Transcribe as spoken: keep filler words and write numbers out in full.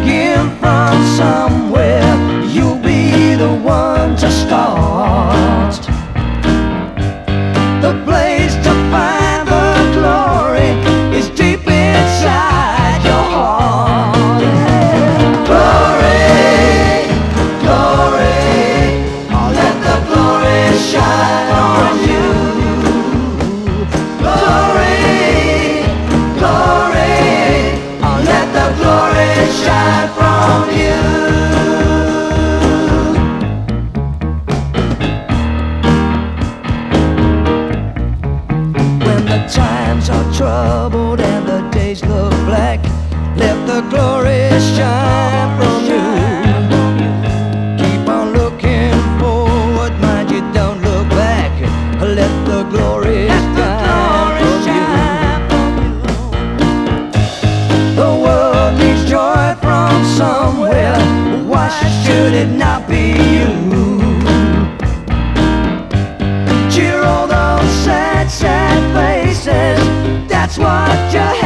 begin from somewhere. You'll be the one to start. The place to find the glory is deep inside your heart. Glory, glory, oh, let the glory shine on you. Glory, glory, oh, let the glory shine from you. Times are troubled and the days look black. Let the glory shine from you. Keep on looking forward, mind you, don't look back. Let the glory shine from you. The world needs joy from somewhere. Why should it not be you? Cheer all those sad, sad faces. That's what you have.